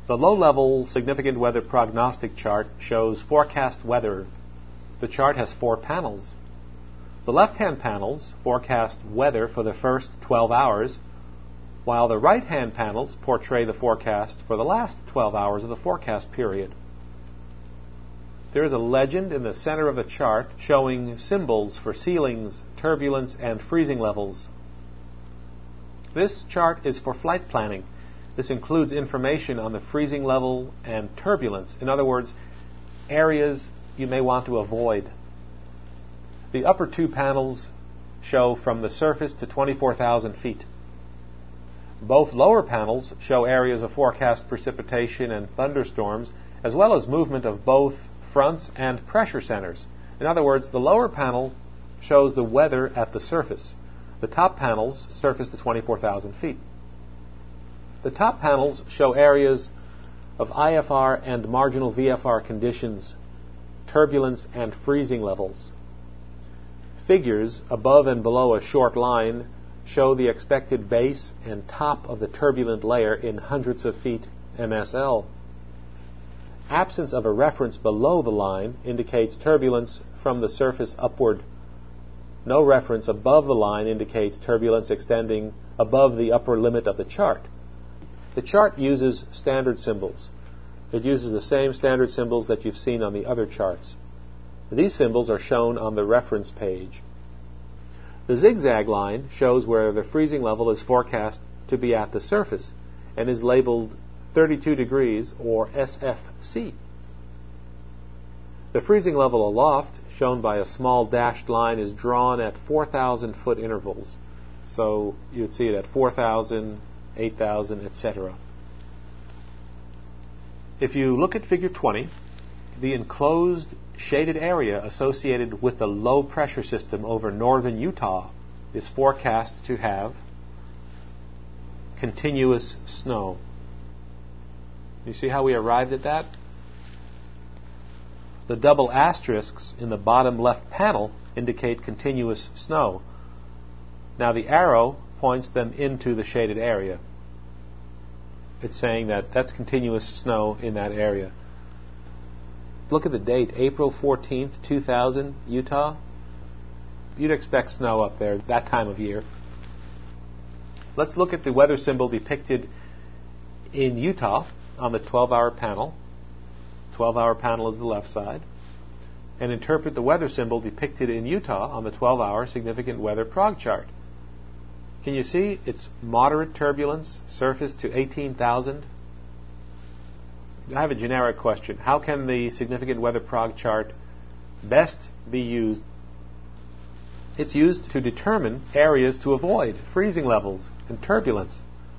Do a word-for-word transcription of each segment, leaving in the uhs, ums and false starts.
The low-level significant weather prognostic chart shows forecast weather. The chart has four panels. The left-hand panels forecast weather for the first twelve hours, while the right-hand panels portray the forecast for the last twelve hours of the forecast period. There is a legend in the center of the chart showing symbols for ceilings, turbulence, and freezing levels. This chart is for flight planning. This includes information on the freezing level and turbulence. In other words, areas you may want to avoid. The upper two panels show from the surface to twenty-four thousand feet. Both lower panels show areas of forecast precipitation and thunderstorms, as well as movement of both fronts and pressure centers. In other words, the lower panel shows the weather at the surface. The top panels surface to twenty-four thousand feet. The top panels show areas of I F R and marginal V F R conditions, turbulence, and freezing levels. Figures above and below a short line show the expected base and top of the turbulent layer in hundreds of feet M S L. Absence of a reference below the line indicates turbulence from the surface upward. No reference above the line indicates turbulence extending above the upper limit of the chart. The chart uses standard symbols. It uses the same standard symbols that you've seen on the other charts. These symbols are shown on the reference page. The zigzag line shows where the freezing level is forecast to be at the surface and is labeled thirty-two degrees or S F C. The freezing level aloft, shown by a small dashed line, is drawn at four thousand foot intervals. So you'd see it at four thousand, eight thousand, et cetera. If you look at figure twenty, the enclosed shaded area associated with the low pressure system over northern Utah is forecast to have continuous snow. You see how we arrived at that? The double asterisks in the bottom left panel indicate continuous snow. Now the arrow points them into the shaded area. It's saying that that's continuous snow in that area. Look at the date, April fourteenth, two thousand, Utah. You'd expect snow up there that time of year. Let's look at the weather symbol depicted in Utah on the twelve-hour panel. twelve-hour panel is the left side. And interpret the weather symbol depicted in Utah on the twelve-hour significant weather prog chart. Can you see it's moderate turbulence, surface to eighteen thousand? I have a generic question. How can the significant weather prog chart best be used? It's used to determine areas to avoid, freezing levels, and turbulence.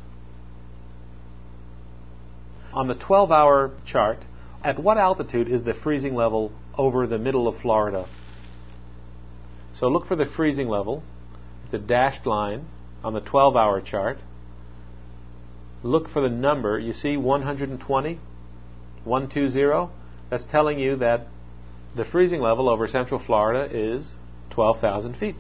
On the twelve-hour chart, at what altitude is the freezing level over the middle of Florida? So look for the freezing level. It's a dashed line on the twelve-hour chart. Look for the number. You see one hundred twenty? one hundred twenty? That's telling you that the freezing level over central Florida is twelve thousand feet.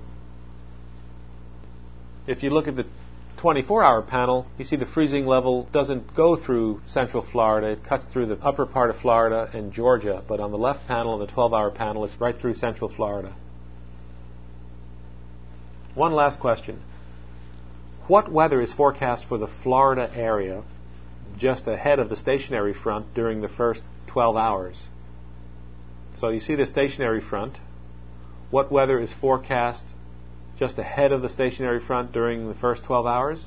If you look at the twenty-four hour panel, you see the freezing level doesn't go through central Florida. It cuts through the upper part of Florida and Georgia. But on the left panel, on the twelve hour panel, it's right through central Florida. One last question. What weather is forecast for the Florida area just ahead of the stationary front during the first twelve hours? So you see the stationary front. What weather is forecast just ahead of the stationary front during the first twelve hours?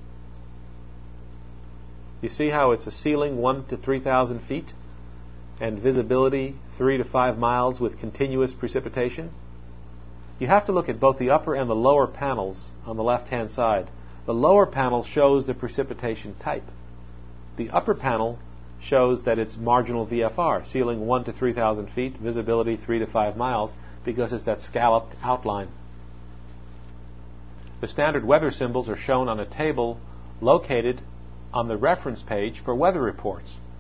You see how it's a ceiling one to three thousand feet and visibility three to five miles with continuous precipitation? You have to look at both the upper and the lower panels on the left-hand side. The lower panel shows the precipitation type. The upper panel shows that it's marginal V F R, ceiling one to three thousand feet, visibility three to five miles, because it's that scalloped outline. The standard weather symbols are shown on a table located on the reference page for weather reports.